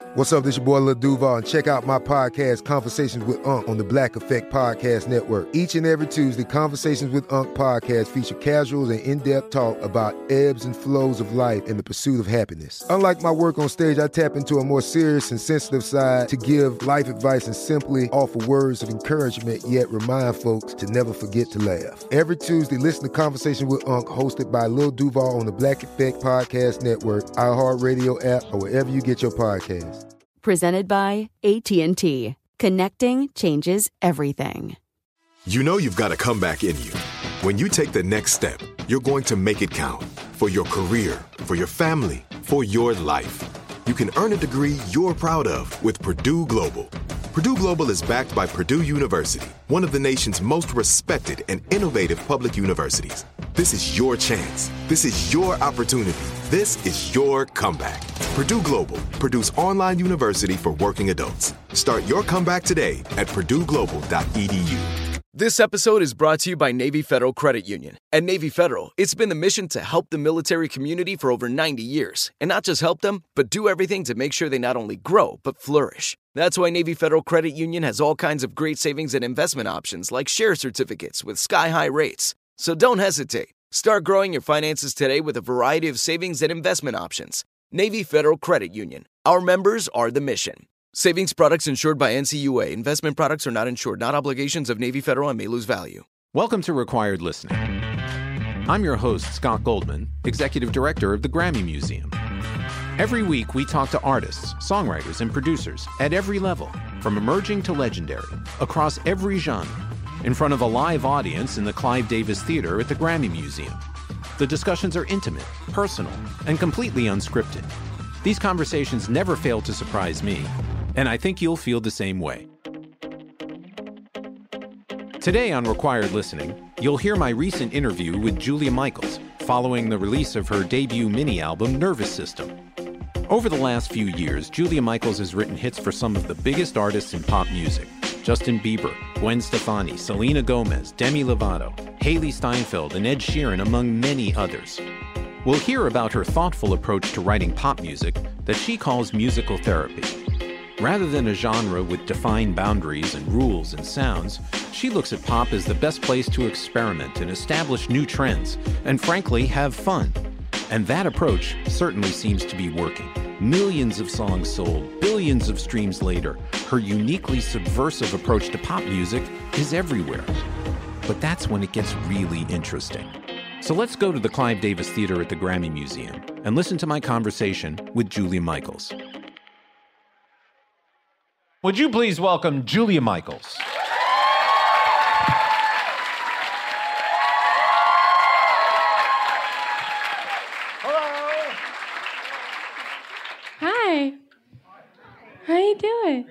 What's up, this your boy Lil Duval, and check out my podcast, Conversations with Unc, on the Black Effect Podcast Network. Each and every Tuesday, Conversations with Unc podcast feature casuals and in-depth talk about ebbs and flows of life and the pursuit of happiness. Unlike my work on stage, I tap into a more serious and sensitive side to give life advice and simply offer words of encouragement, yet remind folks to never forget to laugh. Every Tuesday, listen to Conversations with Unc, hosted by Lil Duval on the Black Effect Podcast Network, iHeartRadio app, or wherever you get your podcasts. Presented by AT&T. Connecting changes everything. You know you've got a comeback in you. When you take the next step, you're going to make it count. For your career, for your family, for your life. You can earn a degree you're proud of with Purdue Global. Purdue Global is backed by Purdue University, one of the nation's most respected and innovative public universities. This is your chance. This is your opportunity. This is your comeback. Purdue Global, Purdue's online university for working adults. Start your comeback today at purdueglobal.edu. This episode is brought to you by Navy Federal Credit Union. At Navy Federal, it's been the mission to help the military community for over 90 years. And not just help them, but do everything to make sure they not only grow, but flourish. That's why Navy Federal Credit Union has all kinds of great savings and investment options like share certificates with sky-high rates. So don't hesitate. Start growing your finances today with a variety of savings and investment options. Navy Federal Credit Union. Our members are the mission. Savings products insured by NCUA. Investment products are not insured, not obligations of Navy Federal and may lose value. Welcome to Required Listening. I'm your host, Scott Goldman, Executive Director of the Grammy Museum. Every week, we talk to artists, songwriters, and producers at every level, from emerging to legendary, across every genre, in front of a live audience in the Clive Davis Theater at the Grammy Museum. The discussions are intimate, personal, and completely unscripted. These conversations never fail to surprise me, and I think you'll feel the same way. Today on Required Listening, you'll hear my recent interview with Julia Michaels following the release of her debut mini-album, Nervous System. Over the last few years, Julia Michaels has written hits for some of the biggest artists in pop music: Justin Bieber, Gwen Stefani, Selena Gomez, Demi Lovato, Hailee Steinfeld, and Ed Sheeran, among many others. We'll hear about her thoughtful approach to writing pop music that she calls musical therapy. Rather than a genre with defined boundaries and rules and sounds, she looks at pop as the best place to experiment and establish new trends, and frankly, have fun. And that approach certainly seems to be working. Millions of songs sold, billions of streams later, her uniquely subversive approach to pop music is everywhere. But that's when it gets really interesting. So let's go to the Clive Davis Theater at the Grammy Museum and listen to my conversation with Julia Michaels. Would you please welcome Julia Michaels? Hello. Hi. How you doing?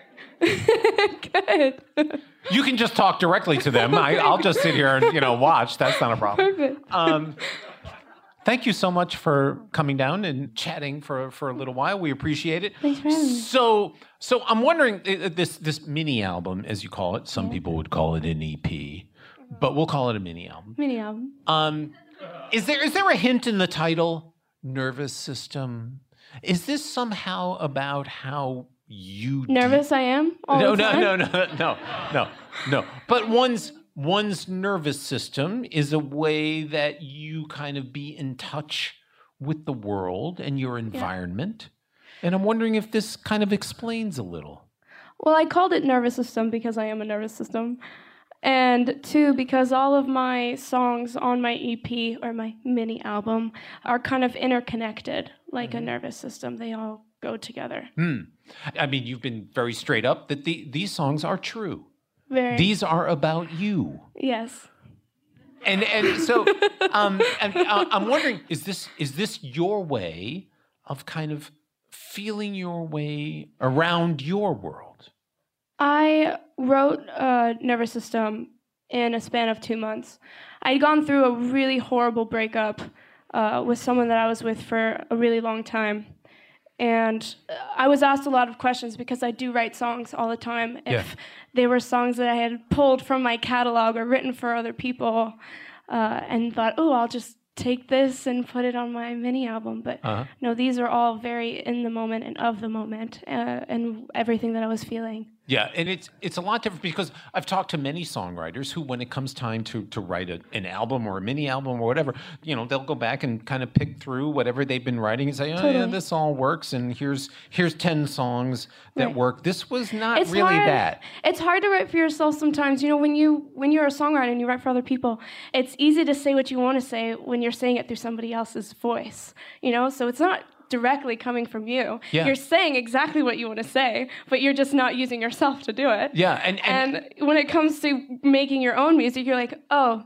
Good. You can just talk directly to them. I'll just sit here and watch. That's not a problem. Perfect. Thank you so much for coming down and chatting for a little while. We appreciate it. Thanks for having me. So I'm wondering, this mini album, as you call it, some people would call it an EP, but we'll call it a mini album. Mini album. Is there a hint in the title, Nervous System? Is this somehow about how you Nervous I am all the time? No. But one's nervous system is a way that you kind of be in touch with the world and your environment. Yeah. And I'm wondering if this kind of explains a little. Well, I called it Nervous System because I am a nervous system. And two, because all of my songs on my EP or my mini album are kind of interconnected, like a nervous system. They all go together. I mean, you've been very straight up that these songs are true. Very. These are about you. Yes. And so I'm wondering, is this your way of kind of feeling your way around your world? I wrote Nervous System in a span of 2 months. I'd gone through a really horrible breakup with someone that I was with for a really long time. And I was asked a lot of questions because I do write songs all the time. If they were songs that I had pulled from my catalog or written for other people and thought, I'll just take this and put it on my mini album. But no, these are all very in the moment and of the moment and everything that I was feeling. Yeah, and it's a lot different because I've talked to many songwriters who, when it comes time to write an album or a mini album or whatever, they'll go back and kind of pick through whatever they've been writing and say, oh yeah, this all works, and here's 10 songs that work. This was not really that. It's hard to write for yourself sometimes. When you're a songwriter and you write for other people, it's easy to say what you want to say when you're saying it through somebody else's voice. So it's not directly coming from you. Yeah. You're saying exactly what you want to say, but you're just not using yourself to do it. Yeah, and when it comes to making your own music, you're like, oh.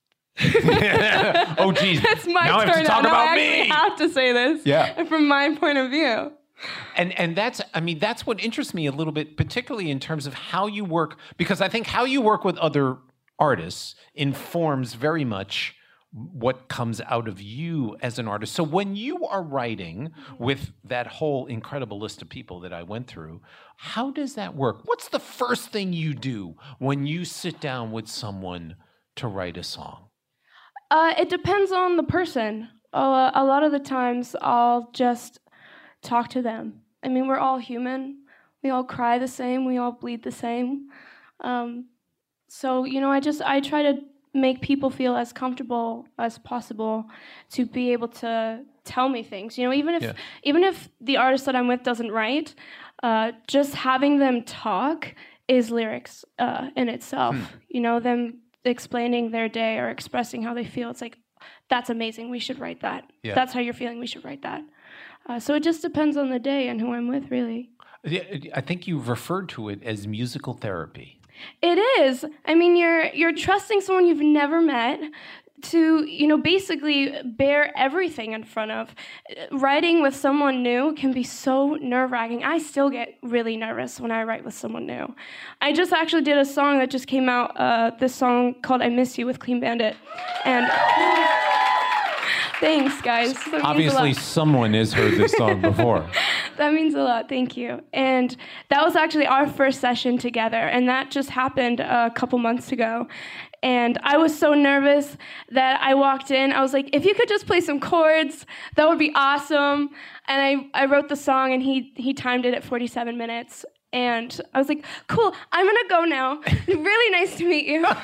Oh, geez. It's my now turn. I have to talk about me. I actually have to say this from my point of view. And that's what interests me a little bit, particularly in terms of how you work, because I think how you work with other artists informs very much what comes out of you as an artist. So when you are writing with that whole incredible list of people that I went through, how does that work? What's the first thing you do when you sit down with someone to write a song? It depends on the person. A lot of the times I'll just talk to them. I mean, we're all human. We all cry the same. We all bleed the same. So, I try to make people feel as comfortable as possible to be able to tell me things. Even if the artist that I'm with doesn't write, just having them talk is lyrics in itself. Them explaining their day or expressing how they feel. It's like, that's amazing. We should write that. Yeah. That's how you're feeling. We should write that. So it just depends on the day and who I'm with, really. I think you've referred to it as musical therapy. It is. I mean, you're trusting someone you've never met to, basically bear everything in front of. Writing with someone new can be so nerve-wracking. I still get really nervous when I write with someone new. I just actually did a song that just came out, this song called I Miss You with Clean Bandit. And thanks, guys. Obviously, someone has heard this song before. That means a lot. Thank you. And that was actually our first session together, and that just happened a couple months ago. And I was so nervous that I walked in. I was like, if you could just play some chords, that would be awesome. And I wrote the song, and he timed it at 47 minutes. And I was like, cool, I'm going to go now. Really nice to meet you. Bye.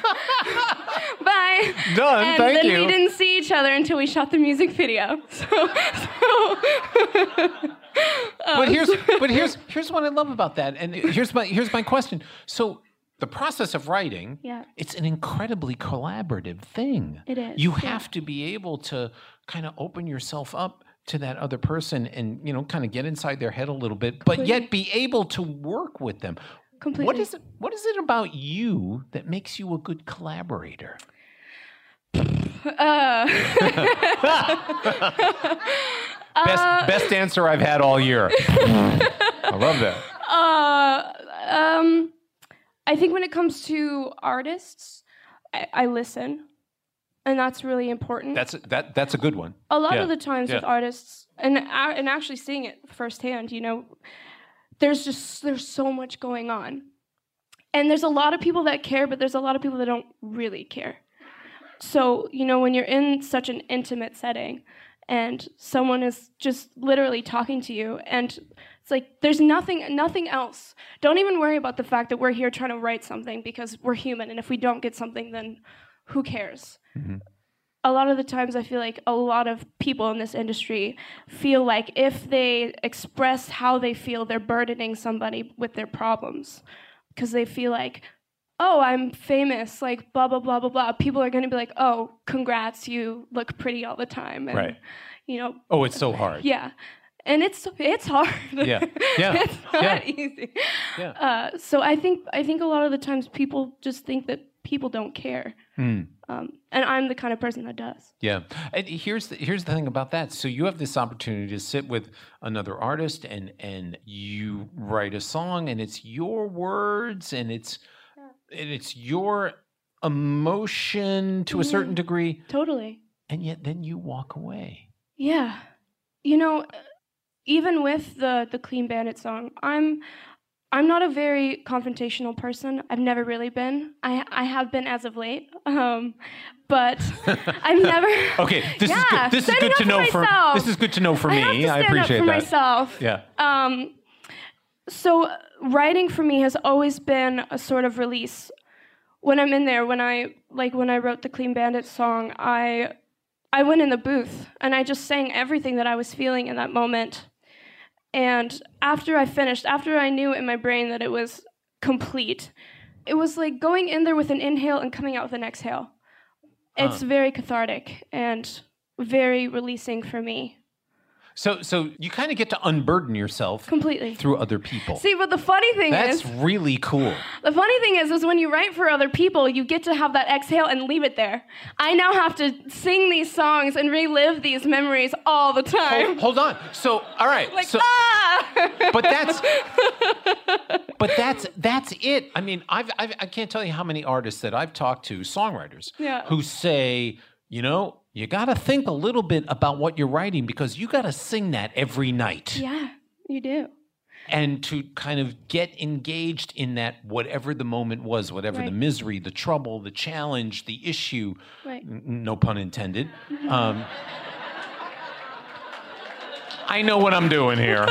Done, and thank you. And then we didn't see each other until we shot the music video. But here's what I love about that. And here's my question. So the process of writing, it's an incredibly collaborative thing. It is. You have to be able to kind of open yourself up to that other person and, kind of get inside their head a little bit, but yet be able to work with them. Completely. What is it about you that makes you a good collaborator? Best answer I've had all year. I love that. I think when it comes to artists, I listen. And that's really important. That's a good one. A lot of the times with artists, and actually seeing it firsthand, there's so much going on. And there's a lot of people that care, but there's a lot of people that don't really care. So, when you're in such an intimate setting and someone is just literally talking to you, and it's like, there's nothing else. Don't even worry about the fact that we're here trying to write something, because we're human, and if we don't get something, then who cares? Mm-hmm. A lot of the times I feel like a lot of people in this industry feel like if they express how they feel, they're burdening somebody with their problems, because they feel like, oh, I'm famous, like blah, blah, blah, blah, blah. People are going to be like, oh, congrats, you look pretty all the time. And, right. Oh, it's so hard. Yeah. And it's hard. Yeah. It's not easy. Yeah. So I think a lot of the times people just think that people don't care. And I'm the kind of person that does. Yeah. And here's the thing about that. So you have this opportunity to sit with another artist and you write a song, and it's your words, and it's your emotion to a certain degree. Totally. And yet then you walk away. Yeah. Even with the Clean Bandit song, I'm not a very confrontational person. I've never really been. I have been as of late, but I've never. Okay, this is good. This is good to know for. This is good to know for me. I appreciate that. Myself. Yeah. So writing for me has always been a sort of release. When I'm in there, when I wrote the Clean Bandit song, I went in the booth and I just sang everything that I was feeling in that moment. And after I finished, after I knew in my brain that it was complete, it was like going in there with an inhale and coming out with an exhale. It's very cathartic and very releasing for me. So you kind of get to unburden yourself completely through other people. See, but the funny thing is... That's really cool. The funny thing is when you write for other people, you get to have that exhale and leave it there. I now have to sing these songs and relive these memories all the time. Hold on. So, all right. Like, so, But that's it. I mean, I can't tell you how many artists that I've talked to, songwriters, who say, you know, you got to think a little bit about what you're writing because you got to sing that every night. Yeah, you do. And to kind of get engaged in that, whatever the moment was, whatever the misery, the trouble, the challenge, the issue, no pun intended. I know what I'm doing here.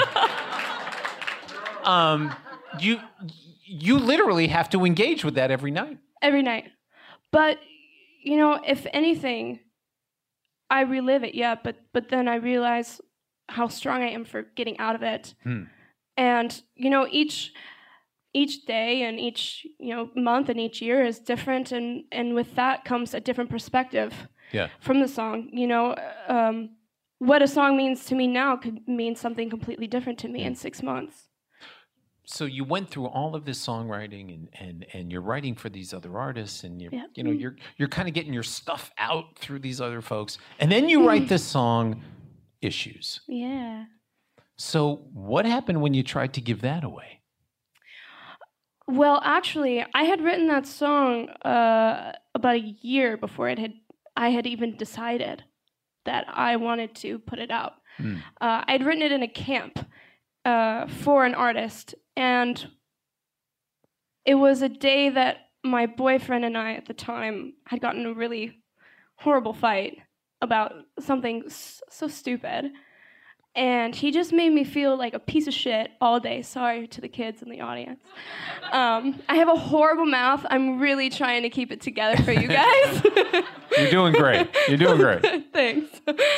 You literally have to engage with that every night. Every night. But, you know, if anything, I relive it, but then I realize how strong I am for getting out of it. And, you know, each day and each, you know, month and each year is different, and with that comes a different perspective from the song. You know, what a song means to me now could mean something completely different to me in 6 months. So you went through all of this songwriting and you're writing for these other artists and you're kind of getting your stuff out through these other folks. And then you write this song, Issues. Yeah. So what happened when you tried to give that away? Well, actually, I had written that song about a year before I had even decided that I wanted to put it out. I'd written it in a camp for an artist, and it was a day that my boyfriend and I at the time had gotten a really horrible fight about something so stupid. And he just made me feel like a piece of shit all day. Sorry to the kids in the audience. I have a horrible mouth. I'm really trying to keep it together for you guys. You're doing great. You're doing great. Thanks.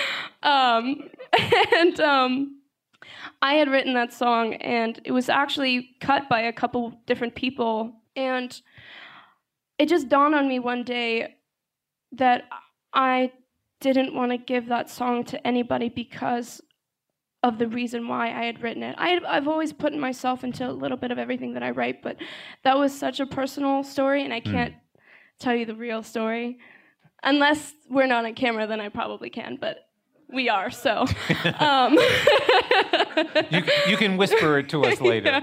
I had written that song, and it was actually cut by a couple different people. And it just dawned on me one day that I didn't want to give that song to anybody because of the reason why I had written it. I've always put myself into a little bit of everything that I write, but that was such a personal story, and I can't tell you the real story. Unless we're not on camera, then I probably can, but we are, so. You can whisper it to us later.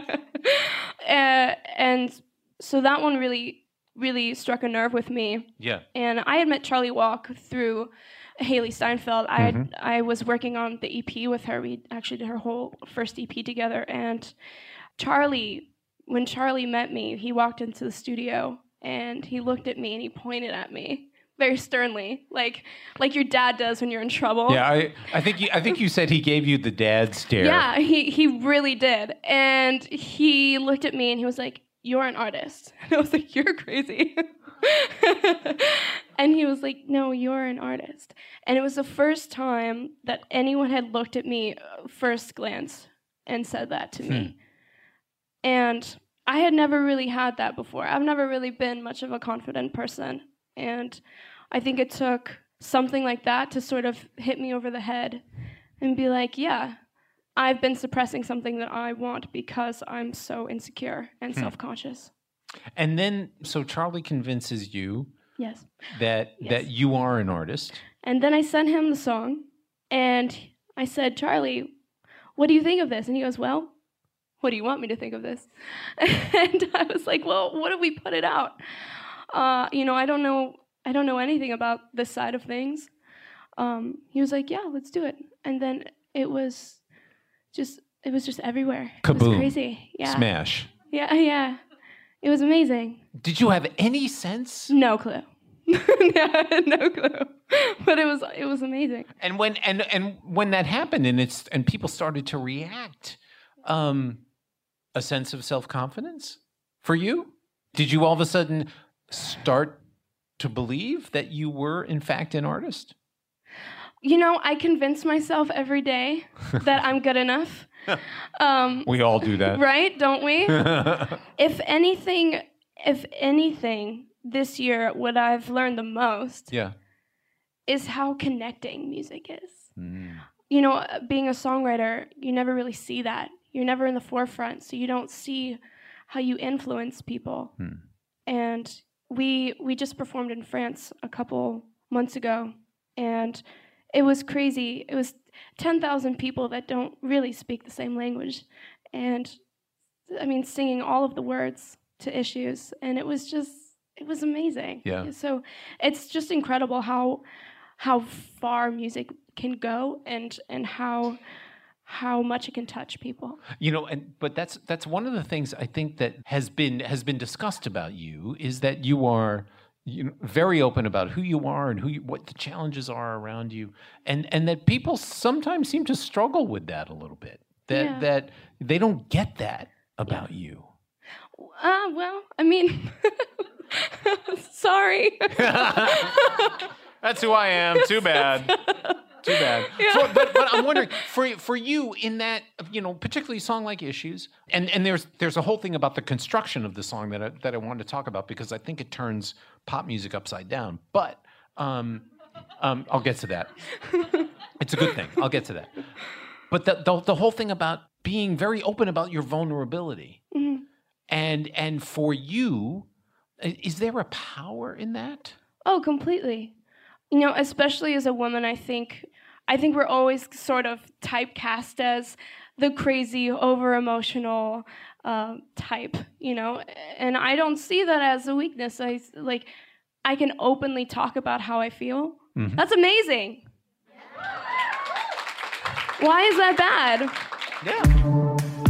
And so that one really, really struck a nerve with me. Yeah. And I had met Charlie Walk through Haley Steinfeld. I was working on the EP with her. We actually did her whole first EP together. And when Charlie met me, he walked into the studio and he looked at me and he pointed at me very sternly, like your dad does when you're in trouble. Yeah, I think you said he gave you the dad stare. Yeah, he really did. And he looked at me and he was like, "You're an artist." And I was like, "You're crazy." And he was like, "No, you're an artist." And it was the first time that anyone had looked at me first glance and said that to me. And I had never really had that before. I've never really been much of a confident person. And I think it took something like that to sort of hit me over the head and be like, yeah, I've been suppressing something that I want because I'm so insecure and self-conscious. And then, so Charlie convinces you Yes. that you are an artist. And then I sent him the song, and I said, "Charlie, what do you think of this?" And he goes, "Well, what do you want me to think of this?" And I was like, "Well, what if we put it out? I don't know anything about this side of things." He was like, "Yeah, let's do it." And then it was just everywhere. Kaboom. It was crazy. Yeah. Smash. Yeah. It was amazing. Did you have any sense? No clue. No clue. But it was amazing. And when that happened and people started to react, a sense of self-confidence for you? Did you all of a sudden start to believe that you were in fact an artist? I convince myself every day that I'm good enough. We all do that. Right? Don't we? If anything, this year, what I've learned the most is how connecting music is. Being a songwriter, you never really see that. You're never in the forefront, so you don't see how you influence people. And we just performed in France a couple months ago, and it was crazy. It was 10,000 people that don't really speak the same language, and singing all of the words to Issues, and it was amazing. Yeah. So it's just incredible how far music can go and how much it can touch people. But that's one of the things I think that has been discussed about you is that you are very open about who you are and what the challenges are around you, and that people sometimes seem to struggle with that a little bit. That they don't get that about you. Sorry. That's who I am. Too bad. Too bad. Yeah. But I'm wondering, for you in that, particularly a song like Issues, and there's a whole thing about the construction of the song that I wanted to talk about because I think it turns pop music upside down. But I'll get to that. It's a good thing. I'll get to that. But the whole thing about being very open about your vulnerability, and for you, is there a power in that? Oh, completely. Especially as a woman, I think we're always sort of typecast as the crazy, over-emotional type, and I don't see that as a weakness. I can openly talk about how I feel. Mm-hmm. That's amazing. Why is that bad? Yeah.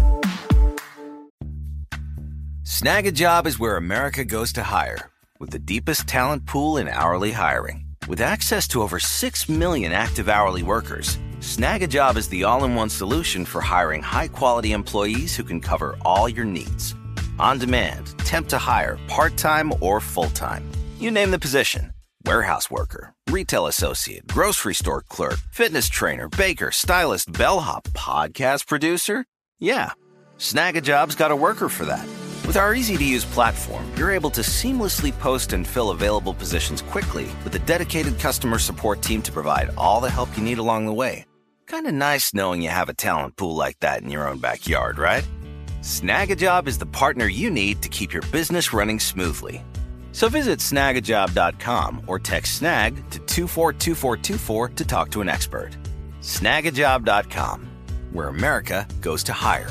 Snag a Job is where America goes to hire, with the deepest talent pool in hourly hiring. With access to over 6 million active hourly workers, Snag a Job is the all-in-one solution for hiring high-quality employees who can cover all your needs. On demand, temp to hire, part-time or full-time. You name the position. Warehouse worker, retail associate, grocery store clerk, fitness trainer, baker, stylist, bellhop, podcast producer. Yeah, Snag a Job's got a worker for that. With our easy-to-use platform, you're able to seamlessly post and fill available positions quickly with a dedicated customer support team to provide all the help you need along the way. Kind of nice knowing you have a talent pool like that in your own backyard, right? Snag a Job is the partner you need to keep your business running smoothly. So visit snagajob.com or text SNAG to 242424 to talk to an expert. Snagajob.com, where America goes to hire.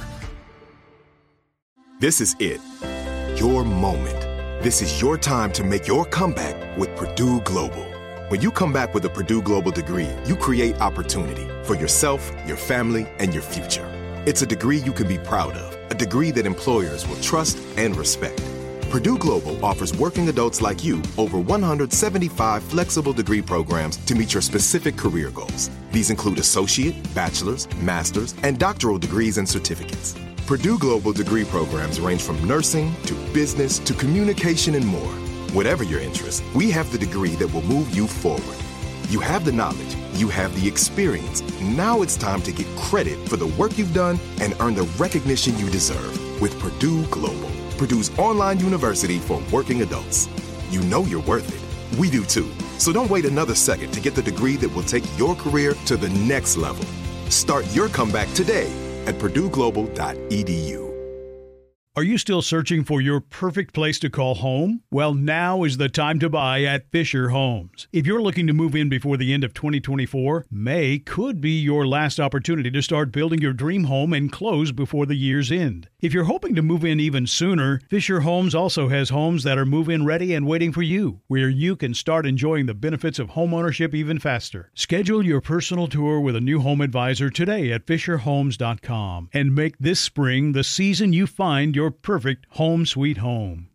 This is it. Your moment. This is your time to make your comeback with Purdue Global. When you come back with a Purdue Global degree, you create opportunity for yourself, your family, and your future. It's a degree you can be proud of, a degree that employers will trust and respect. Purdue Global offers working adults like you over 175 flexible degree programs to meet your specific career goals. These include associate, bachelor's, master's, and doctoral degrees and certificates. Purdue Global degree programs range from nursing to business to communication and more. Whatever your interest, we have the degree that will move you forward. You have the knowledge, you have the experience. Now it's time to get credit for the work you've done and earn the recognition you deserve with Purdue Global, Purdue's online university for working adults. You know you're worth it. We do too. So don't wait another second to get the degree that will take your career to the next level. Start your comeback today at purdueglobal.edu. Are you still searching for your perfect place to call home? Well, now is the time to buy at Fisher Homes. If you're looking to move in before the end of 2024, May could be your last opportunity to start building your dream home and close before the year's end. If you're hoping to move in even sooner, Fisher Homes also has homes that are move-in ready and waiting for you, where you can start enjoying the benefits of homeownership even faster. Schedule your personal tour with a new home advisor today at FisherHomes.com and make this spring the season you find your your perfect home sweet home.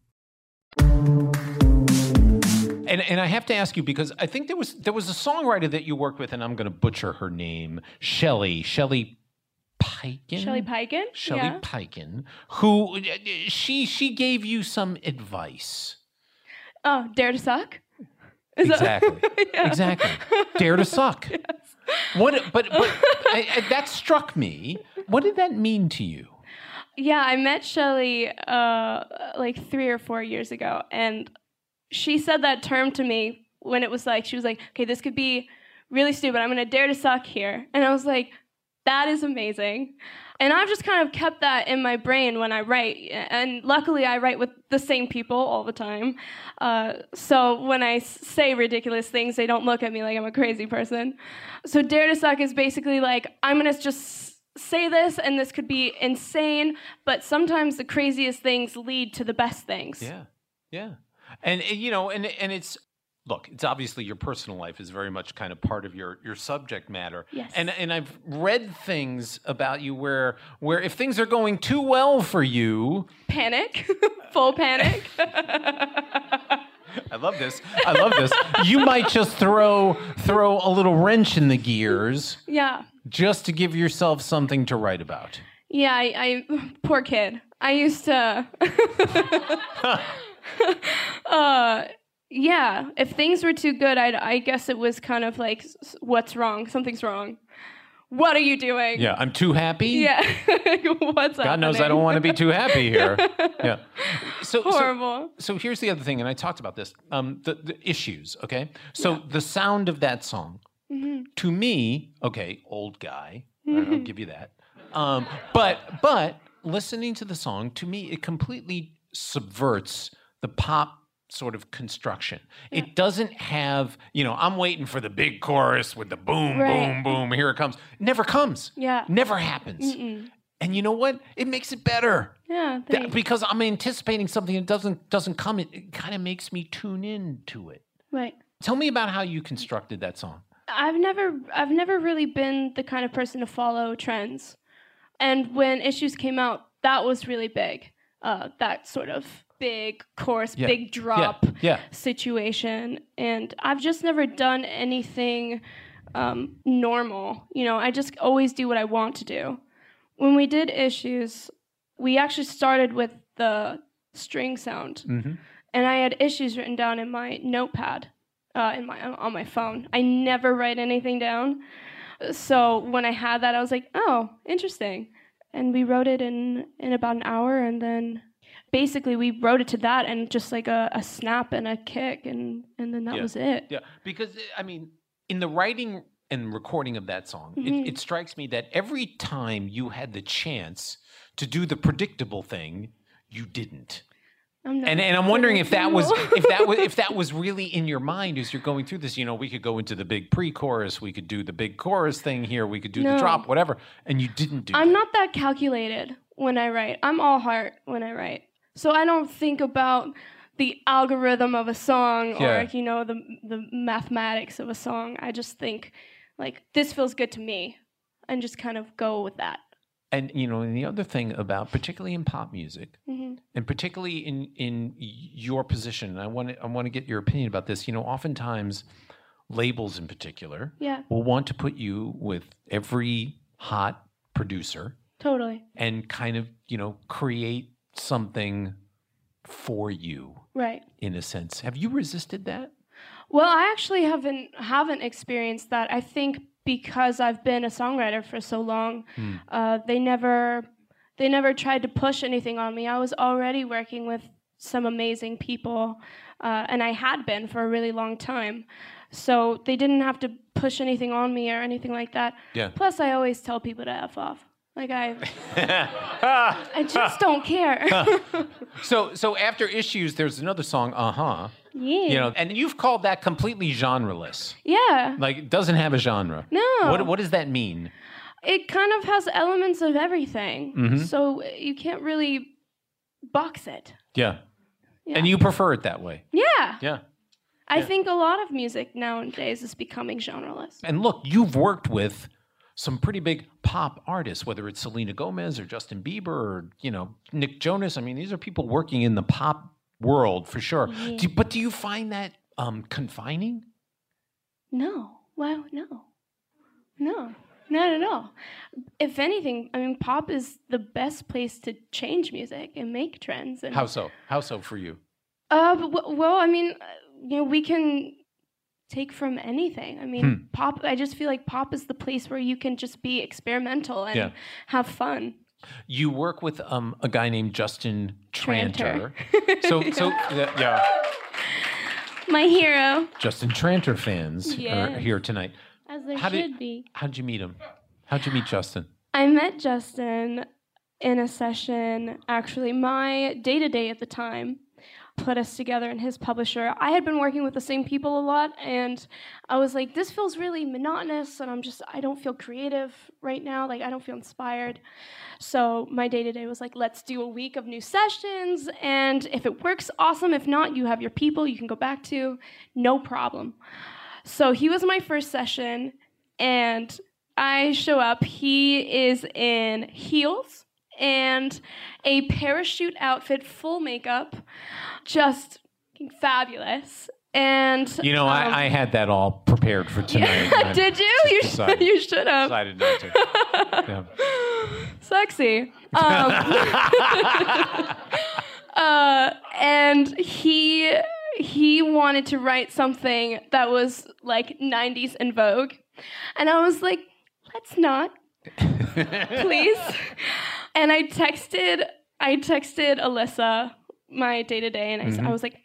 And I have to ask you, because I think there was a songwriter that you worked with, and I'm going to butcher her name, Shelley Peiken? Shelley Peiken? Shelley Peiken, who she gave you some advice. Oh, dare to suck? Exactly. Exactly. Dare to suck. Yes. But that struck me. What did that mean to you? Yeah, I met Shelley like 3 or 4 years ago, and she said that term to me when it was like, she was like, okay, this could be really stupid. I'm going to dare to suck here. And I was like, that is amazing. And I've just kind of kept that in my brain when I write. And luckily, I write with the same people all the time. So when I say ridiculous things, they don't look at me like I'm a crazy person. So dare to suck is basically like, I'm going to just say this, and this could be insane, but sometimes the craziest things lead to the best things. Yeah, yeah. And you know, and it's, look, it's obviously your personal life is very much kind of part of your subject matter. Yes. And I've read things about you where if things are going too well for you, panic, full panic. I love this. You might just throw a little wrench in the gears. Yeah. Just to give yourself something to write about. Yeah, I poor kid. I used to yeah, if things were too good, I guess it was kind of like, what's wrong? Something's wrong. What are you doing? Yeah, I'm too happy? Yeah. What's God happening? knows I don't want to be too happy here. Yeah. Horrible. So here's the other thing, and I talked about this, the issues, okay? So the sound of that song, to me, okay, old guy, I'll give you that. But listening to the song, to me, it completely subverts the pop sort of construction. Yeah. It doesn't have, I'm waiting for the big chorus with the boom, boom, boom, here it comes. It never comes. Yeah. Never happens. Mm-mm. And you know what? It makes it better. Yeah. Because I'm anticipating something that doesn't come. It kind of makes me tune in to it. Right. Tell me about how you constructed that song. I've never really been the kind of person to follow trends. And when Issues came out, that was really big. That sort of big chorus, big drop situation. And I've just never done anything normal. I just always do what I want to do. When we did Issues, we actually started with the string sound. Mm-hmm. And I had Issues written down in my notepad on my phone. I never write anything down. So when I had that, I was like, oh, interesting. And we wrote it in about an hour, and then basically we wrote it to that and just like a snap and a kick, and then that was it. Yeah, because, in the writing and recording of that song, it strikes me that every time you had the chance to do the predictable thing, you didn't. And I'm wondering if that was really in your mind as you're going through this. We could go into the big pre-chorus, we could do the big chorus thing here, we could do the drop, whatever, and you didn't do. I'm not that calculated when I write. I'm all heart when I write, so I don't think about the algorithm of a song or the mathematics of a song. I just think like, this feels good to me, and just kind of go with that. And, and the other thing about, particularly in pop music, and particularly in your position, and I want to get your opinion about this, oftentimes labels in particular will want to put you with every hot producer. Totally. And kind of, create something for you. Right. In a sense. Have you resisted that? Well, I actually haven't experienced that. I think because I've been a songwriter for so long, they never tried to push anything on me. I was already working with some amazing people, and I had been for a really long time. So they didn't have to push anything on me or anything like that. Yeah. Plus, I always tell people to F off. Like I just don't care. So after Issues, there's another song, Yeah. And you've called that completely genreless. Yeah. Like, it doesn't have a genre. No. What does that mean? It kind of has elements of everything. Mm-hmm. So you can't really box it. Yeah. And you prefer it that way. Yeah. Yeah. I think a lot of music nowadays is becoming genreless. And look, you've worked with some pretty big pop artists, whether it's Selena Gomez or Justin Bieber or, Nick Jonas. I mean, these are people working in the pop world for sure. Yeah. But do you find that confining? No. Well, no. No, not at all. If anything, I mean, pop is the best place to change music and make trends. And How so? How so for you? well, I mean, we can take from anything. I mean, pop, I just feel like pop is the place where you can just be experimental and have fun. You work with a guy named Justin Tranter. Yeah. My hero. Justin Tranter fans are here tonight. As there should be. How'd you meet him? How'd you meet Justin? I met Justin in a session. Actually, my day-to-day at the time put us together and his publisher. I had been working with the same people a lot, and I was like, this feels really monotonous, and I don't feel creative right now. Like, I don't feel inspired. So my day-to-day was like, let's do a week of new sessions, and if it works, awesome. If not, you have your people you can go back to. No problem. So he was my first session, and I show up. He is in heels and a parachute outfit, full makeup, just fabuless. And I had that all prepared for tonight. Yeah, did you? You should have. Decided not to. Yeah. Sexy. And he wanted to write something that was like 90s in vogue. And I was like, let's not, please. And I texted Alyssa, my day-to-day, and I was like,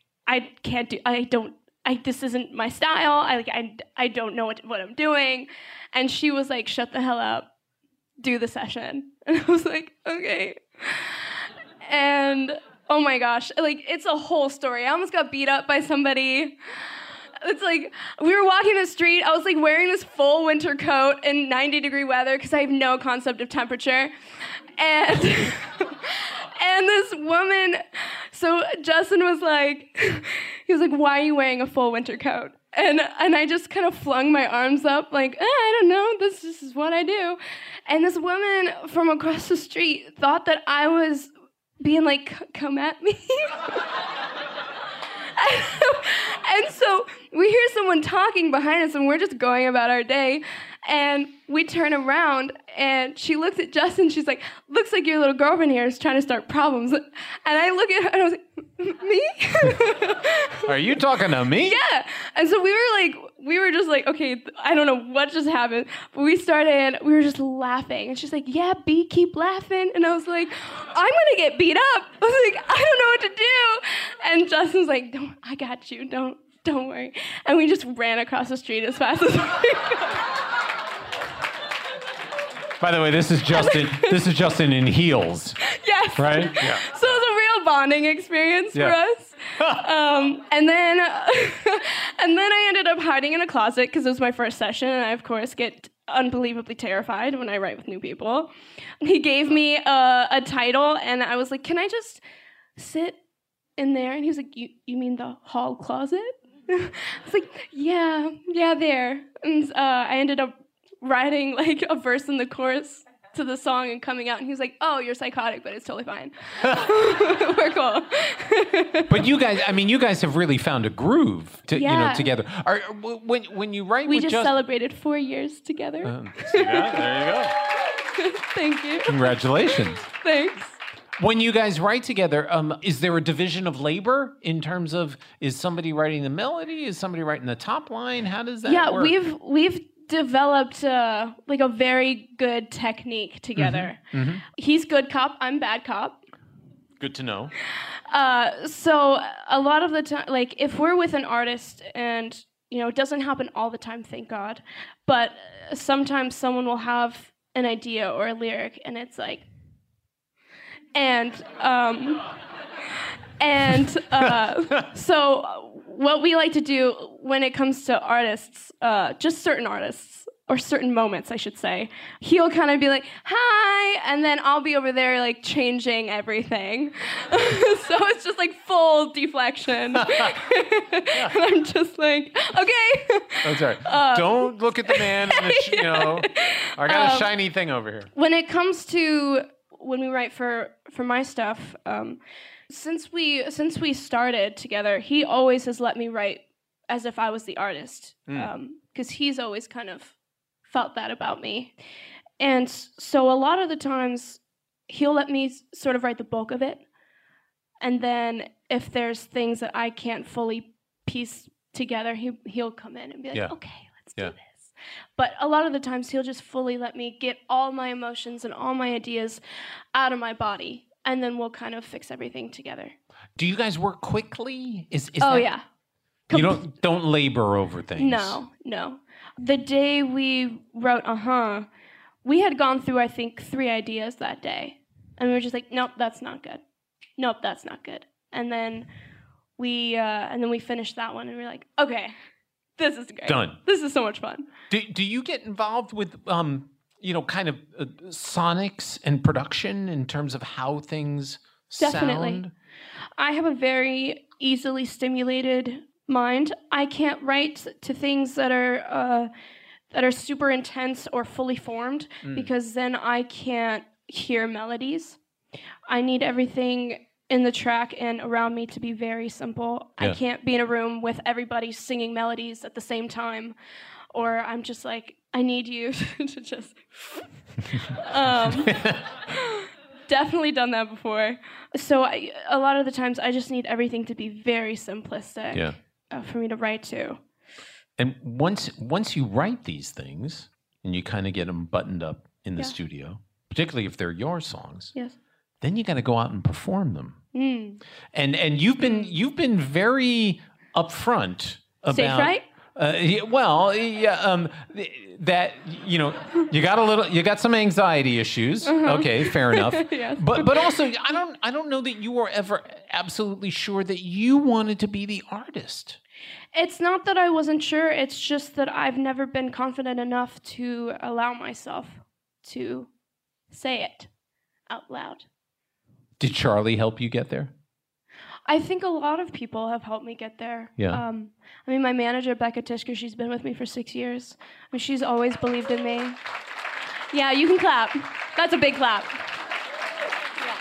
this isn't my style. I don't know what I'm doing. And she was like, shut the hell up, do the session. And I was like, okay. And oh my gosh, like, it's a whole story. I almost got beat up by somebody. It's like, we were walking the street, I was like wearing this full winter coat in 90-degree weather because I have no concept of temperature. And this woman, so Justin was like, why are you wearing a full winter coat? And I just kind of flung my arms up like, I don't know, this is what I do. And this woman from across the street thought that I was being like, come at me. And so we hear someone talking behind us, and we're just going about our day. And we turn around, and she looks at Justin. She's like, looks like your little girlfriend here is trying to start problems. And I look at her, and I was like, me? Are you talking to me? Yeah. And so we were just like, okay, I don't know what just happened. But we were just laughing. And she's like, yeah, B, keep laughing. And I was like, I'm going to get beat up. I was like, I don't know what to do. And Justin's like, I got you. Don't worry. And we just ran across the street as fast as we could. By the way, this is Justin in heels. Yes. Right? Yeah. So it was a real bonding experience for us. And then I ended up hiding in a closet because it was my first session, and I, of course, get unbelievably terrified when I write with new people. He gave me a title, and I was like, can I just sit in there? And he was like, you mean the hall closet? I was like, yeah, there. And I ended up writing like a verse in the chorus to the song and coming out, and he was like, oh, you're psychotic, but it's totally fine. We're cool. But you guys have really found a groove together. When you write we with just celebrated 4 years together. See that? There you go. Thank you. Congratulations. Thanks. When you guys write together, is there a division of labor in terms of, is somebody writing the melody? Is somebody writing the top line? How does that work? Yeah, we've developed like a very good technique together. Mm-hmm. He's good cop, I'm bad cop. Good to know. So a lot of the time, like if we're with an artist, and it doesn't happen all the time, thank God, but sometimes someone will have an idea or a lyric, and it's like, so what we like to do when it comes to artists, just certain artists, or certain moments, I should say, he'll kind of be like, hi, and then I'll be over there like changing everything. So it's just like full deflection. And I'm just like, okay. That's all right. Don't look at the man, I got a shiny thing over here. When it comes to when we write for my stuff, since we started together, he always has let me write as if I was the artist, because he's always kind of felt that about me. And so a lot of the times he'll let me sort of write the bulk of it. And then if there's things that I can't fully piece together, he'll come in and be like, okay, let's do this. But a lot of the times he'll just fully let me get all my emotions and all my ideas out of my body. And then we'll kind of fix everything together. Do you guys work quickly? Yeah. You don't labor over things. No. The day we wrote we had gone through, I think, 3 ideas that day. And we were just like, nope, that's not good. Nope, that's not good. And then we finished that one and we were like, okay, this is great. Done. This is so much fun. Do you get involved with kind of sonics and production in terms of how things Definitely. sound? I have a very easily stimulated mind. I can't write to things that are super intense or fully formed because then I can't hear melodies. I need everything in the track and around me to be very simple. Yeah. I can't be in a room with everybody singing melodies at the same time, or I'm just like, I need you to just... Definitely done that before. So a lot of the times I just need everything to be very simplistic for me to write to. And once you write these things and you kind of get them buttoned up in the studio, particularly if they're your songs, then you got to go out and perform them. And you've been very upfront about Safe, right? That you got some anxiety issues. Okay, fair enough. Yes. But also I don't know that you were ever absolutely sure that you wanted to be the artist. It's not that I wasn't sure, it's just that I've never been confident enough to allow myself to say it out loud. Did Charlie help you get there? I think a lot of people have helped me get there. Yeah. My manager, Becca Tishker, she's been with me for 6 years. And she's always believed in me. Yeah, you can clap. That's a big clap. Yeah.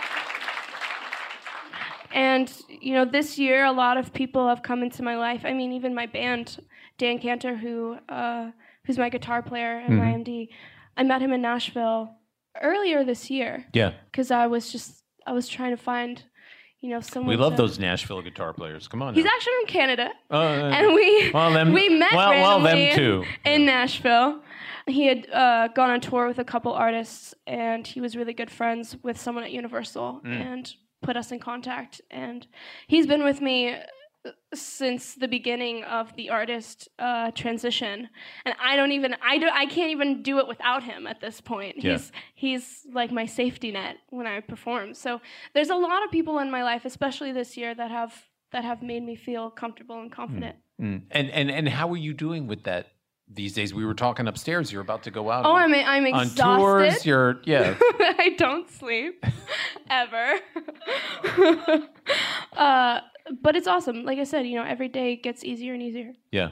And, this year, a lot of people have come into my life. Even my band, Dan Cantor, who's my guitar player in my MD, I met him in Nashville earlier this year. Yeah. Because I was trying to find... someone. We love those Nashville guitar players. Come on. He's now. actually from Canada, and we met randomly in Nashville. He had gone on tour with a couple artists, and he was really good friends with someone at Universal, and put us in contact. And he's been with me since the beginning of the artist transition, and I can't even do it without him at this point. Yeah. He's like my safety net when I perform. So there's a lot of people in my life, especially this year, that have made me feel comfortable and confident. And how are you doing with that these days? We were talking upstairs. You're about to go out. I'm exhausted. On tours. I don't sleep ever. But it's awesome. Like I said, every day gets easier and easier. Yeah.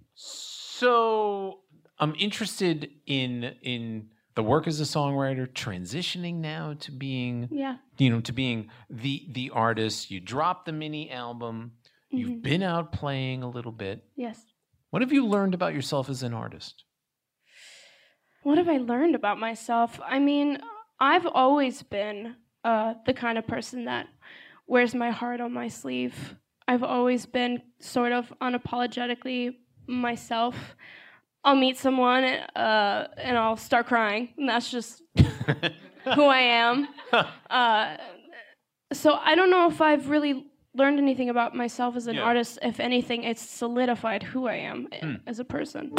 So I'm interested in the work as a songwriter, transitioning now to being, to being the artist. You dropped the mini album. You've been out playing a little bit. Yes. What have you learned about yourself as an artist? What have I learned about myself? I've always been the kind of person that wears my heart on my sleeve. I've always been sort of unapologetically myself. I'll meet someone and I'll start crying, and that's just who I am. So I don't know if I've really learned anything about myself as an artist. If anything, it's solidified who I am as a person.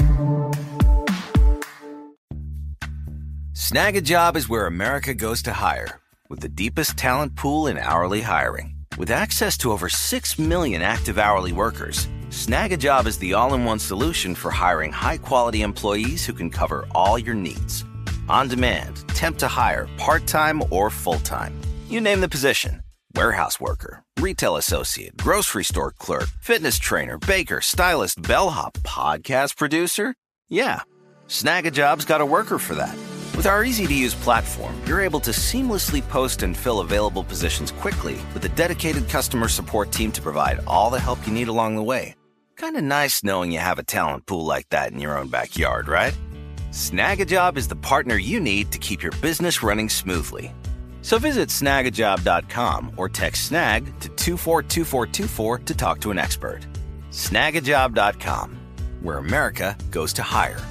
Snag a Job is where America goes to hire, with the deepest talent pool in hourly hiring. With access to over 6 million active hourly workers, Snag a Job is the all-in-one solution for hiring high-quality employees who can cover all your needs. On demand, temp to hire, part-time or full-time. You name the position. Warehouse worker, retail associate, grocery store clerk, fitness trainer, baker, stylist, bellhop, podcast producer. Yeah, Snag a Job's got a worker for that. With our easy-to-use platform, you're able to seamlessly post and fill available positions quickly with a dedicated customer support team to provide all the help you need along the way. Kind of nice knowing you have a talent pool like that in your own backyard, right? Snag a Job is the partner you need to keep your business running smoothly. So visit snagajob.com or text snag to 242424 to talk to an expert. Snagajob.com, where America goes to hire.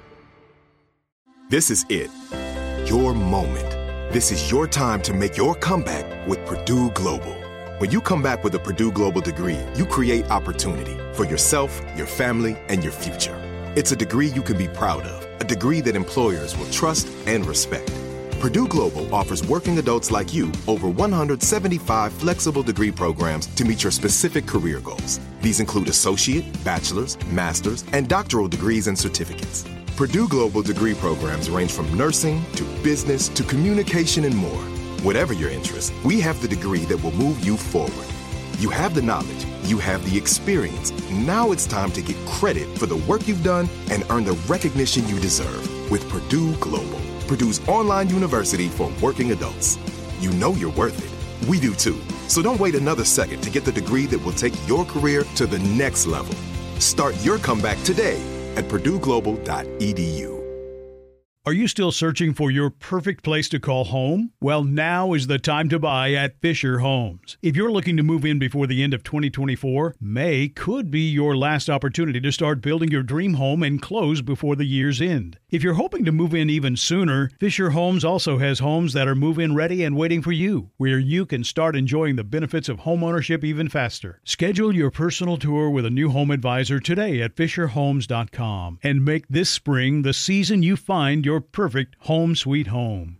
This is it. Your moment. This is your time to make your comeback with Purdue Global. When you come back with a Purdue Global degree, you create opportunity for yourself, your family, and your future. It's a degree you can be proud of, a degree that employers will trust and respect. Purdue Global offers working adults like you over 175 flexible degree programs to meet your specific career goals. These include associate, bachelor's, master's, and doctoral degrees and certificates. Purdue Global degree programs range from nursing to business to communication and more. Whatever your interest, we have the degree that will move you forward. You have the knowledge, you have the experience. Now it's time to get credit for the work you've done and earn the recognition you deserve with Purdue Global, Purdue's online university for working adults. You know you're worth it. We do too. So don't wait another second to get the degree that will take your career to the next level. Start your comeback today at purdueglobal.edu. Are you still searching for your perfect place to call home? Well, now is the time to buy at Fisher Homes. If you're looking to move in before the end of 2024, May could be your last opportunity to start building your dream home and close before the year's end. If you're hoping to move in even sooner, Fisher Homes also has homes that are move-in ready and waiting for you, where you can start enjoying the benefits of homeownership even faster. Schedule your personal tour with a new home advisor today at FisherHomes.com and make this spring the season you find your perfect home sweet home.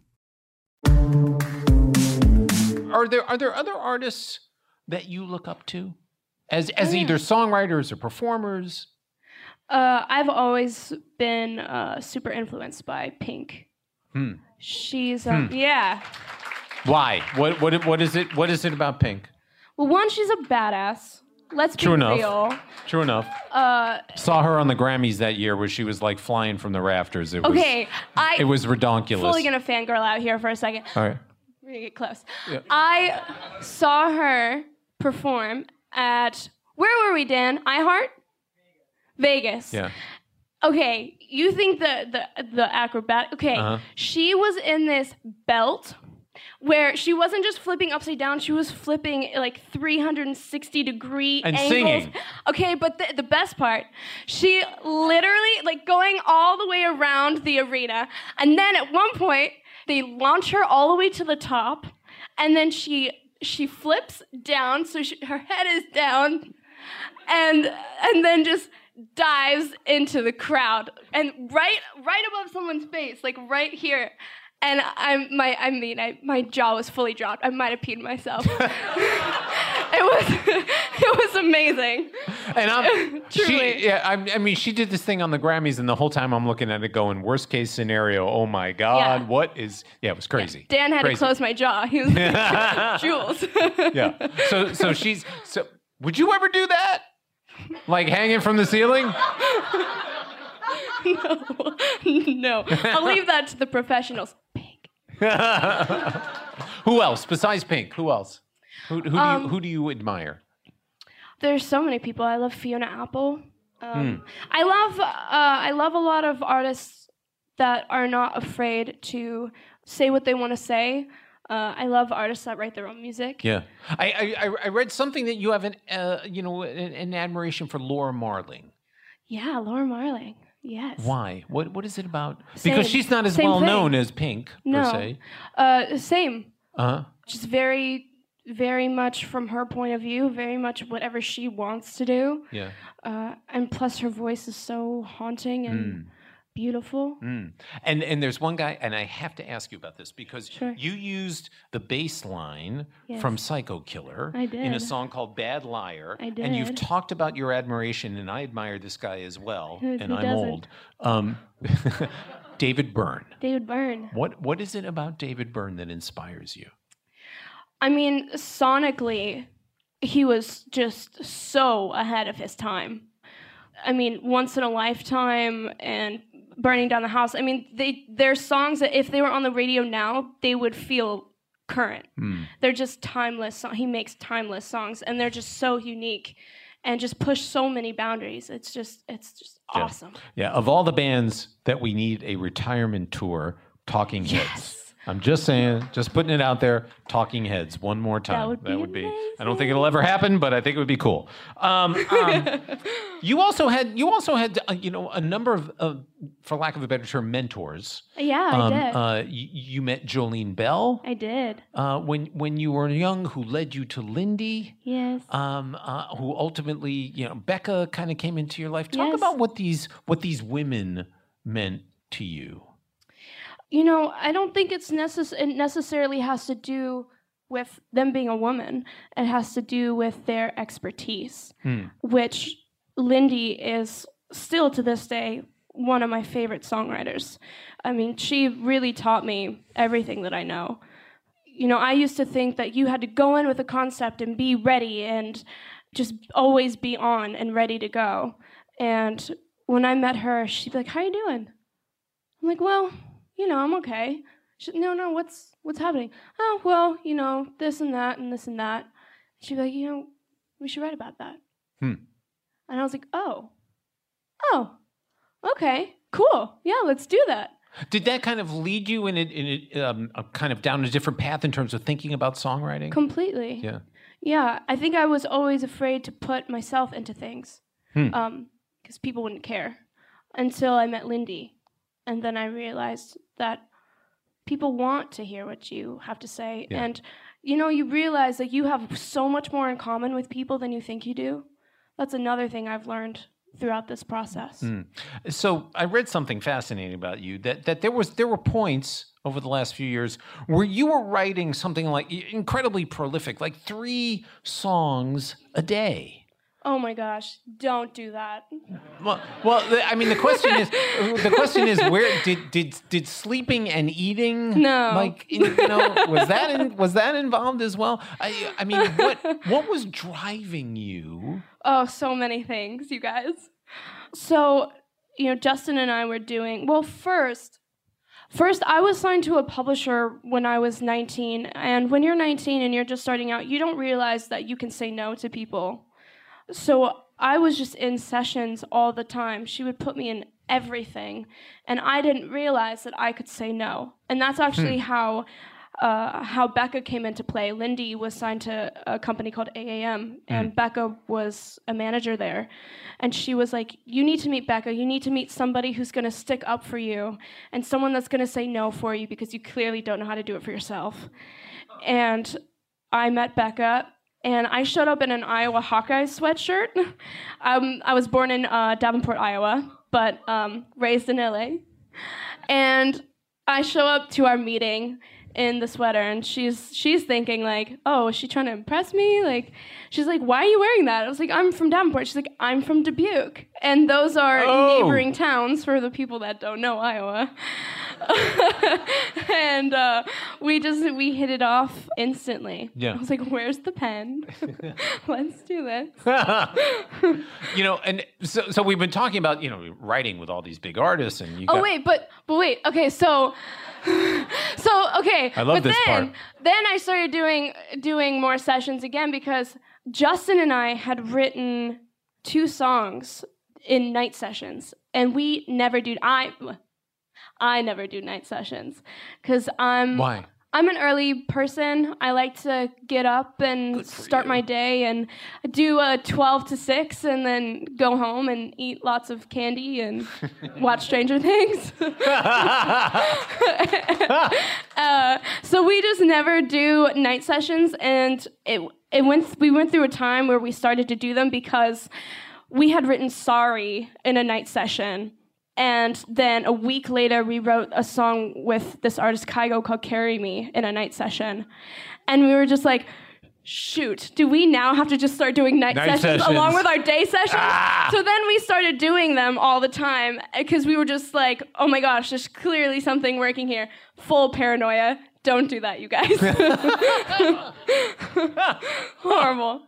Are there other artists that you look up to as either songwriters or performers? I've always been super influenced by Pink. She's yeah. Why? What is it? What is it about Pink? Well, one, she's a badass. Let's be real. True enough. Saw her on the Grammys that year where she was like flying from the rafters. It was redonkulous. Fully gonna fangirl out here for a second. All right. We're gonna get close. Yeah. I saw her perform at, where were we, Dan? iHeart? Vegas. Yeah. Okay, you think the acrobat? Okay, She was in this belt where she wasn't just flipping upside down, she was flipping like 360-degree and angles. Singing. Okay, but the best part, she literally like going all the way around the arena, and then at one point they launch her all the way to the top, and then she flips down, so her head is down, and then just dives into the crowd, and right above someone's face, like right here. And my jaw was fully dropped. I might have peed myself. It was amazing. And Truly. I mean, she did this thing on the Grammys, and the whole time I'm looking at it going, worst case scenario, oh my God, it was crazy. Yeah. Dan had to close my jaw. He was like, Jules. Yeah. So would you ever do that? Like hanging from the ceiling? No. I'll leave that to the professionals. Pink. Who else besides Pink? Who else? Who do you admire? There's so many people. I love Fiona Apple. I love a lot of artists that are not afraid to say what they want to say. I love artists that write their own music. Yeah, I read something that you have an admiration for Laura Marling. Yeah, Laura Marling. Yes. Why? What is it about? Because she's not as well known as Pink, per se. Same. Uh-huh. Just very, very much from her point of view, very much whatever she wants to do. Yeah. And plus her voice is so haunting and beautiful. And there's one guy, and I have to ask you about this because Sure. you used the bass line Yes. from Psycho Killer I did. in a song called Bad Liar. I And you've did. talked about your admiration, and I admire this guy as well, Who and I'm doesn't? old. David Byrne. David Byrne. What is it about David Byrne that inspires you? I mean, sonically, he was just so ahead of his time. I mean, Once in a Lifetime and Burning Down the House. I mean, they're songs that if they were on the radio now, they would feel current. They're just timeless. He makes timeless songs, and they're just so unique and just push so many boundaries. It's just awesome. Yeah, of all the bands that we need a retirement tour, Talking Heads. I'm just saying, just putting it out there, Talking Heads one more time. That would be I don't think it'll ever happen, but I think it would be cool. You also had a number of, for lack of a better term, mentors. Yeah, I did. You met Jolene Bell. I did. When you were young, who led you to Lindy. Yes. Who ultimately, Becca kind of came into your life. Talk Yes. about what these women meant to you. I don't think it necessarily has to do with them being a woman. It has to do with their expertise, which Lindy is still to this day one of my favorite songwriters. I mean, she really taught me everything that I know. I used to think that you had to go in with a concept and be ready and just always be on and ready to go. And when I met her, she'd be like, "How you doing?" I'm like, "Well, I'm okay." She's like, no, what's happening? "Oh, well, this and that and this and that." She'd be like, "We should write about that." And I was like, oh, okay, cool. Yeah, let's do that. Did that kind of lead you in a kind of down a different path in terms of thinking about songwriting? Completely. Yeah. Yeah, I think I was always afraid to put myself into things because people wouldn't care until I met Lindy. And then I realized that people want to hear what you have to say. Yeah. And, you realize that you have so much more in common with people than you think you do. That's another thing I've learned throughout this process. So I read something fascinating about you, that there were points over the last few years where you were writing something like incredibly prolific, like 3 songs a day. Oh my gosh, don't do that. Well, I mean, the question is, where did sleeping and eating, No. was that involved as well? I mean, what was driving you? Oh, so many things, you guys. So, Justin and I were doing, well, first, I was signed to a publisher when I was 19, and when you're 19 and you're just starting out, you don't realize that you can say no to people. So I was just in sessions all the time. She would put me in everything, and I didn't realize that I could say no. And that's actually how Becca came into play. Lindy was signed to a company called AAM, and Becca was a manager there. And she was like, "You need to meet Becca. You need to meet somebody who's going to stick up for you and someone that's going to say no for you because you clearly don't know how to do it for yourself." And I met Becca. And I showed up in an Iowa Hawkeyes sweatshirt. I was born in Davenport, Iowa, but raised in LA. And I show up to our meeting in the sweater, and she's thinking like, "Oh, is she trying to impress me?" Like, she's like, "Why are you wearing that?" I was like, "I'm from Davenport." She's like, "I'm from Dubuque." And those are neighboring towns for the people that don't know Iowa. And we hit it off instantly. Yeah. I was like, "Where's the pen? Let's do this." And so we've been talking about, writing with all these big artists, and But wait. Okay, so okay. I love this part. Then I started doing more sessions again because Justin and I had written 2 songs in night sessions, and we never do. I never do night sessions because Why? I'm an early person. I like to get up and start my day and do a 12 to 6 and then go home and eat lots of candy and watch Stranger Things. So we just never do night sessions, and we went through a time where we started to do them because we had written Sorry in a night session. And then a week later, we wrote a song with this artist, Kygo, called Carry Me in a night session. And we were just like, shoot, do we now have to just start doing night sessions along with our day sessions? So then we started doing them all the time because we were just like, oh my gosh, there's clearly something working here. Full paranoia. Don't do that, you guys. Horrible.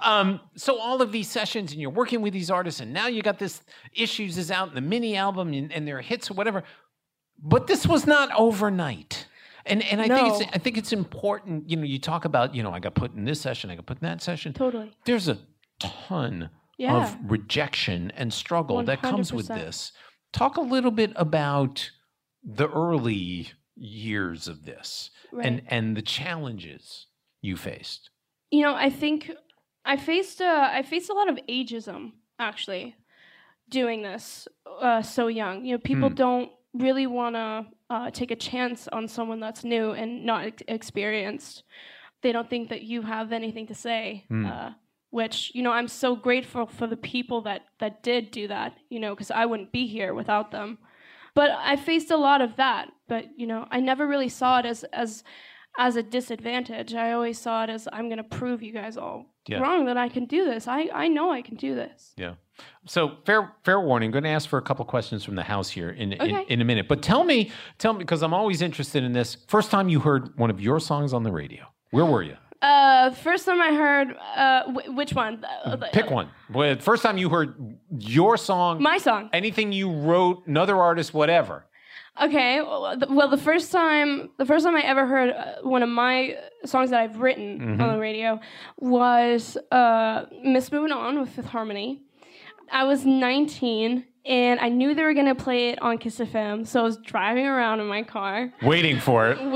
So all of these sessions, and you're working with these artists, and now you got this Issues is out, the mini album, and their hits or whatever. But this was not overnight. And I think it's important, you talk about, I got put in this session, I got put in that session. Totally. There's a ton of rejection and struggle 100%. That comes with this. Talk a little bit about the early years of this and the challenges you faced. I think I faced a lot of ageism, actually, doing this so young. People don't really want to take a chance on someone that's new and not experienced. They don't think that you have anything to say, which, I'm so grateful for the people that did do that, because I wouldn't be here without them. But I faced a lot of that, but, I never really saw it as a disadvantage. I always saw it as, I'm going to prove you guys all wrong that I can do this. I know I can do this. Yeah. So fair warning, I'm going to ask for a couple questions from the house here in a minute. But tell me, because I'm always interested in this. First time you heard one of your songs on the radio, where were you? First time I heard, which one? Pick one. First time you heard your song. My song. Anything you wrote, another artist, whatever. Okay. Well, the first time I ever heard one of my songs that I've written on the radio was "Miss Moving On" with Fifth Harmony. I was 19, and I knew they were gonna play it on Kiss FM, so I was driving around in my car, waiting for it.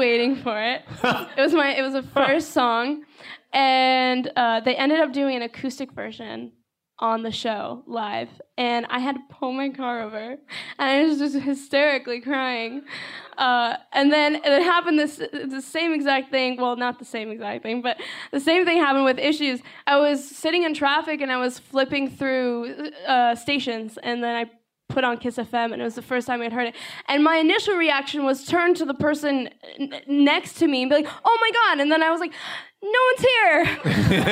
It was the first song, and they ended up doing an acoustic version on the show live, and I had to pull my car over, and I was just hysterically crying. And then it happened the same exact thing. Well, not the same exact thing, but the same thing happened with Issues. I was sitting in traffic and I was flipping through stations, and then I put on Kiss FM, and it was the first time I'd heard it. And my initial reaction was turn to the person next to me and be like, "Oh my God!" And then I was like, "No one's here."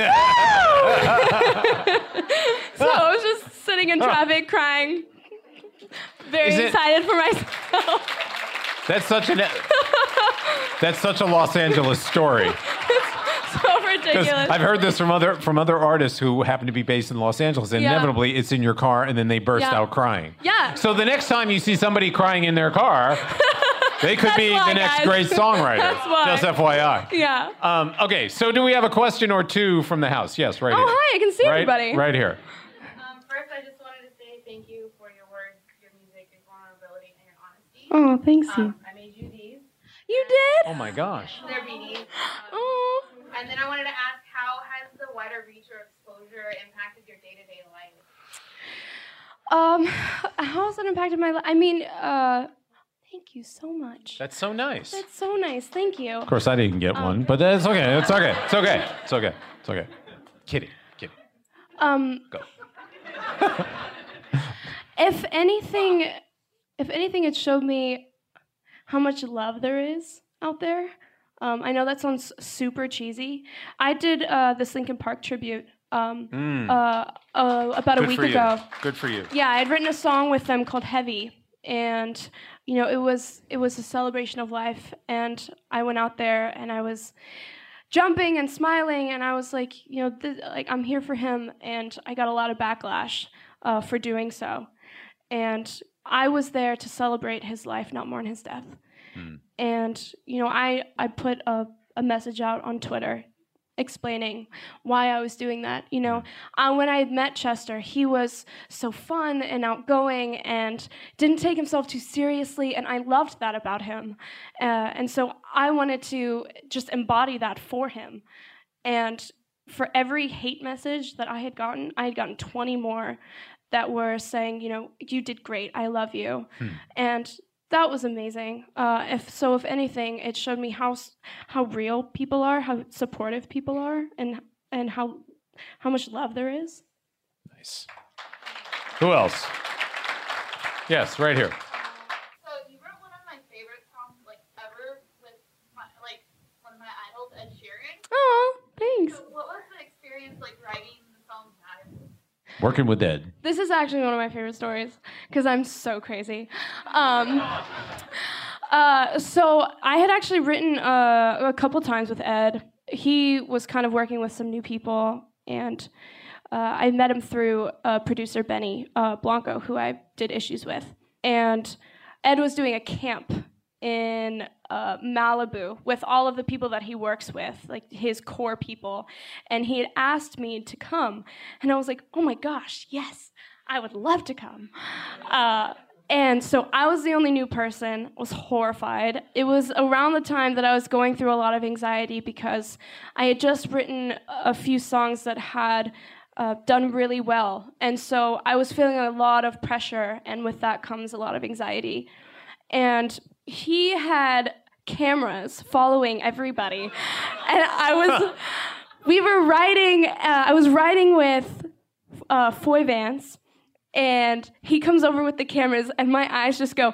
So I was just sitting in traffic crying, very excited for myself. That's such a Los Angeles story. It's so ridiculous. I've heard this from other artists who happen to be based in Los Angeles. And inevitably, it's in your car, and then they burst out crying. Yeah. So the next time you see somebody crying in their car, they could be the next great songwriter. That's why. Just FYI. Yeah. Okay, so do we have a question or two from the house? Yes, right here. Oh, hi, I can see everybody. Right here. First, I just wanted to say thank you for your words, your music, your vulnerability, and your honesty. Oh, thanks you. I made you these. You did? Oh my gosh. They're beanies. Oh. And then I wanted to ask, how has the wider reach or exposure impacted your day-to-day life? How has it impacted my life? I mean, thank you so much. That's so nice. That's so nice. Thank you. Of course, I didn't get one, but that's okay. It's okay. It's okay. It's okay. It's okay. Kidding. Go. If anything, it showed me how much love there is out there. I know that sounds super cheesy. I did this Linkin Park tribute about a week ago. Good for you. Yeah, I had written a song with them called Heavy, and it was a celebration of life. And I went out there and I was jumping and smiling, and I was like, I'm here for him. And I got a lot of backlash for doing so. And I was there to celebrate his life, not mourn his death. And, I put a message out on Twitter explaining why I was doing that. When I met Chester, he was so fun and outgoing and didn't take himself too seriously, and I loved that about him. And so I wanted to just embody that for him. And for every hate message that I had gotten 20 more that were saying, you did great, I love you. And that was amazing. If anything, it showed me how real people are, how supportive people are, and how much love there is. Nice. Who else? Yes, right here. So you wrote one of my favorite songs ever with one of my idols, Ed Sheeran. Oh, thanks. So what was the experience writing the song Matter? Working with Ed. This is actually one of my favorite stories because I'm so crazy. So I had actually written a couple times with Ed. He was kind of working with some new people, and I met him through producer Benny Blanco, who I did issues with. And Ed was doing a camp in Malibu with all of the people that he works with, his core people. And he had asked me to come. And I was like, oh my gosh, yes, I would love to come. And so I was the only new person, was horrified. It was around the time that I was going through a lot of anxiety because I had just written a few songs that had done really well. And so I was feeling a lot of pressure, and with that comes a lot of anxiety. And he had cameras following everybody. And I was writing with Foy Vance, and he comes over with the cameras, and my eyes just go.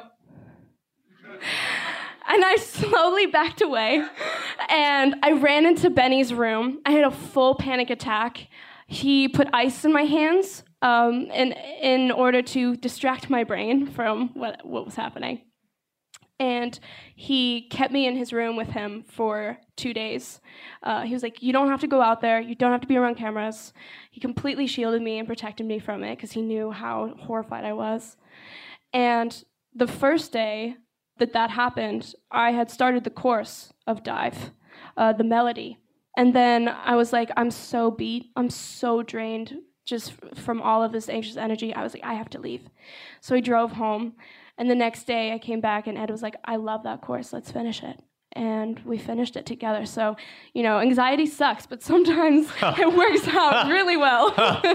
And I slowly backed away, and I ran into Benny's room. I had a full panic attack. He put ice in my hands in order to distract my brain from what was happening. And he kept me in his room with him for 2 days. He was like, you don't have to go out there. You don't have to be around cameras. He completely shielded me and protected me from it because he knew how horrified I was. And the first day that happened, I had started the course of Dive, the melody. And then I was like, I'm so beat. I'm so drained just from all of this anxious energy. I was like, I have to leave. So I drove home. And the next day I came back and Ed was like, I love that course, let's finish it. And we finished it together. So, anxiety sucks, but sometimes it works out really well.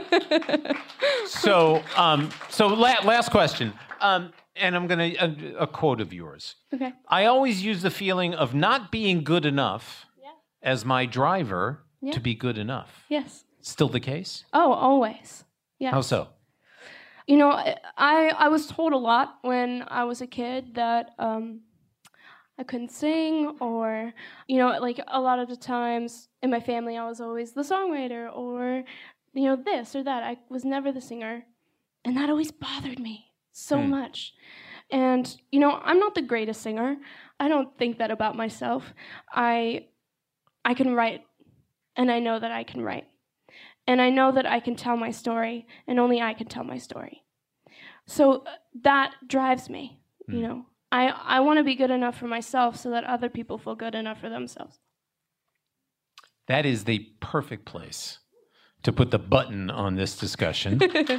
So last question. And I'm going to, a quote of yours. Okay. I always use the feeling of not being good enough as my driver to be good enough. Yes. Still the case? Oh, always. Yeah. How so? I was told a lot when I was a kid that I couldn't sing, or, a lot of the times in my family I was always the songwriter, or, this or that. I was never the singer, and that always bothered me so much. And, I'm not the greatest singer. I don't think that about myself. I can write, and I know that I can write. And I know that I can tell my story, and only I can tell my story. So that drives me, I want to be good enough for myself so that other people feel good enough for themselves. That is the perfect place to put the button on this discussion.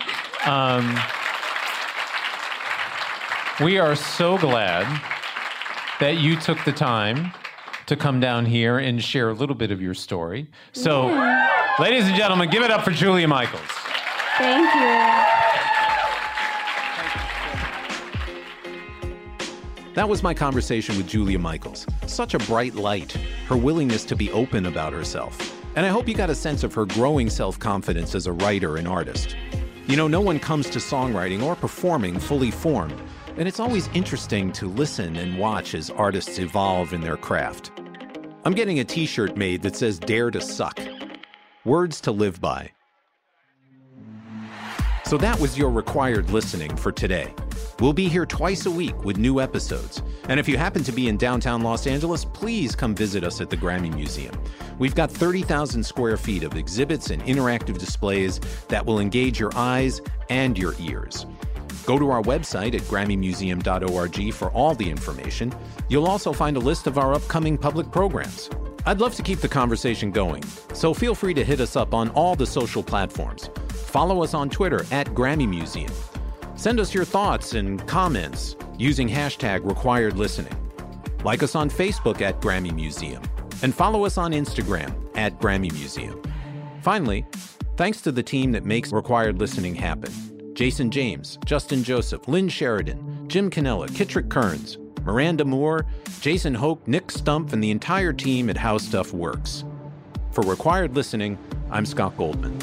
We are so glad that you took the time to come down here and share a little bit of your story. So, ladies and gentlemen, give it up for Julia Michaels. Thank you. That was my conversation with Julia Michaels. Such a bright light, her willingness to be open about herself. And I hope you got a sense of her growing self-confidence as a writer and artist. No one comes to songwriting or performing fully formed, and it's always interesting to listen and watch as artists evolve in their craft. I'm getting a t-shirt made that says "Dare to Suck." Words to live by. So that was your required listening for today. We'll be here twice a week with new episodes. And if you happen to be in downtown Los Angeles, please come visit us at the Grammy Museum. We've got 30,000 square feet of exhibits and interactive displays that will engage your eyes and your ears. Go to our website at grammymuseum.org for all the information. You'll also find a list of our upcoming public programs. I'd love to keep the conversation going, so feel free to hit us up on all the social platforms. Follow us on Twitter at Grammy Museum. Send us your thoughts and comments using hashtag Required Listening. Like us on Facebook at Grammy Museum, and follow us on Instagram at Grammy Museum. Finally, thanks to the team that makes Required Listening happen. Jason James, Justin Joseph, Lynn Sheridan, Jim Cannella, Kittrick Kearns, Miranda Moore, Jason Hoke, Nick Stumpf, and the entire team at How Stuff Works. For Required Listening, I'm Scott Goldman.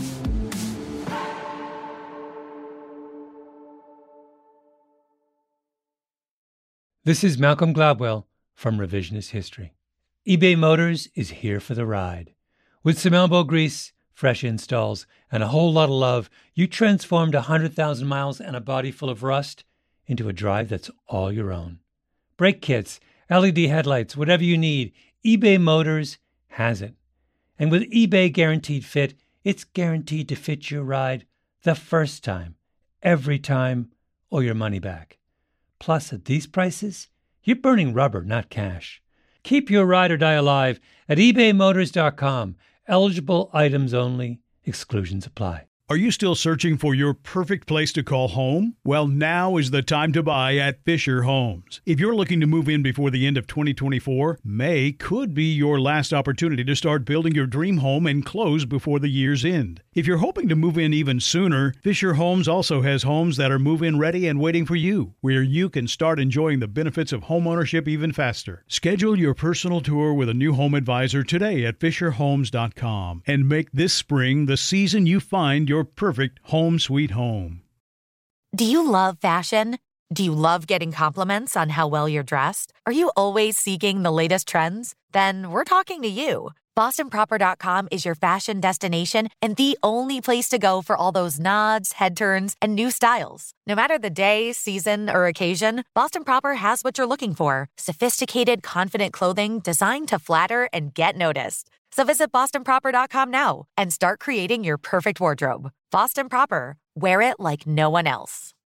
This is Malcolm Gladwell from Revisionist History. eBay Motors is here for the ride. With some elbow grease, fresh installs, and a whole lot of love, you transformed 100,000 miles and a body full of rust into a drive that's all your own. Brake kits, LED headlights, whatever you need, eBay Motors has it. And with eBay Guaranteed Fit, it's guaranteed to fit your ride the first time, every time, or your money back. Plus, at these prices, you're burning rubber, not cash. Keep your ride or die alive at ebaymotors.com. Eligible items only. Exclusions apply. Are you still searching for your perfect place to call home? Well, now is the time to buy at Fisher Homes. If you're looking to move in before the end of 2024, May could be your last opportunity to start building your dream home and close before the year's end. If you're hoping to move in even sooner, Fisher Homes also has homes that are move-in ready and waiting for you, where you can start enjoying the benefits of homeownership even faster. Schedule your personal tour with a new home advisor today at FisherHomes.com and make this spring the season you find your perfect home sweet home. Do you love fashion? Do you love getting compliments on how well you're dressed? Are you always seeking the latest trends? Then we're talking to you. BostonProper.com is your fashion destination and the only place to go for all those nods, head turns, and new styles. No matter the day, season, or occasion, Boston Proper has what you're looking for. Sophisticated, confident clothing designed to flatter and get noticed. So visit BostonProper.com now and start creating your perfect wardrobe. Boston Proper. Wear it like no one else.